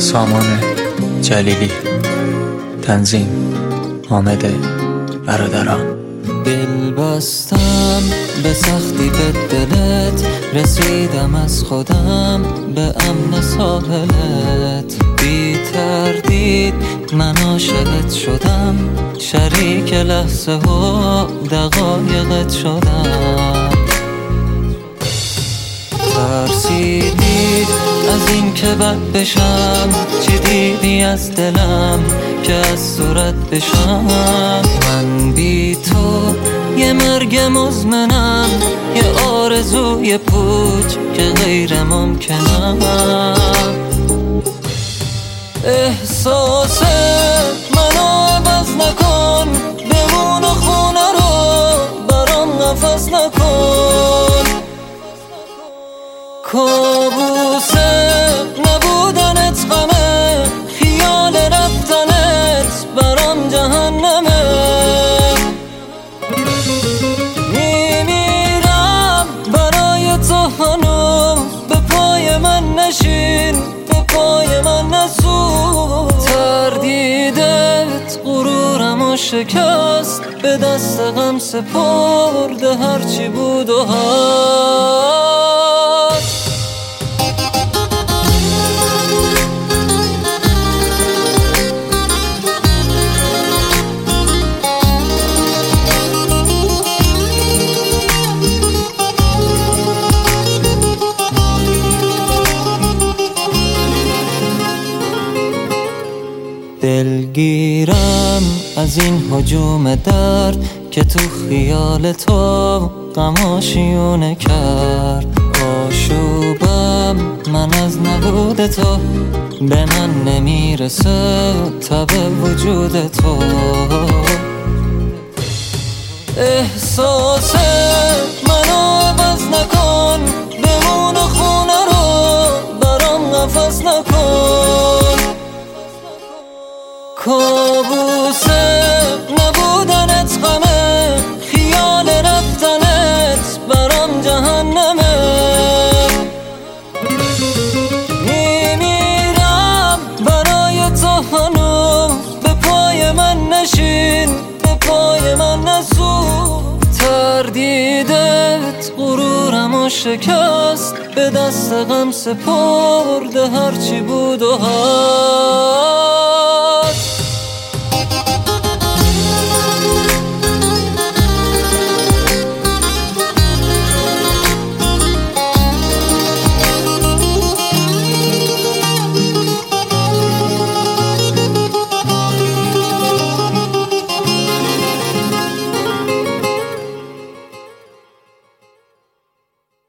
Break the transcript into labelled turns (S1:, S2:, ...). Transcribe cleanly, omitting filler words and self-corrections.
S1: سامان جلیلی، تنظیم حامد برادران.
S2: دل بستم به سختی به دلت، رسیدم از خودم به امن ساحلت. بی تردید من عاشقت شدم، شریک لحظه و دقایقت شدم. ترسیدی از این که بد بشم، چی دیدی از دلم که از صورت بشم؟ من بی تو یه مرگ مزمنم، یه آرزوی پوچ که غیر ممکنم. احساس منو عوض نکن، بمون و خونه رو برام نفس نکن. کابوس نبودنت غمه، خیال رفتنت برام جهنمه. میمیرم برای تو هنوز، به پای من نشین، به پای من نسو. تردیدت غرورمو شکست، به دست غم سپرده هرچی بود و هست. دلگیرم از این هجوم درد که تو خیال تو غماشیونه کرد. آشوبم من از نبود تو، به من نمیرسه تب وجود تو. احساس منو عوض نکن، بمون و خونه رو برام نفس نکن. کابوس نبودنت غمه، خیال رفتنت برام جهنمه. میمیرم برای تو هنوز، به پای من نشین، به پای من نسو. تردیدت غرورمو شکست، به دست غم سپرده هرچی بود و هست.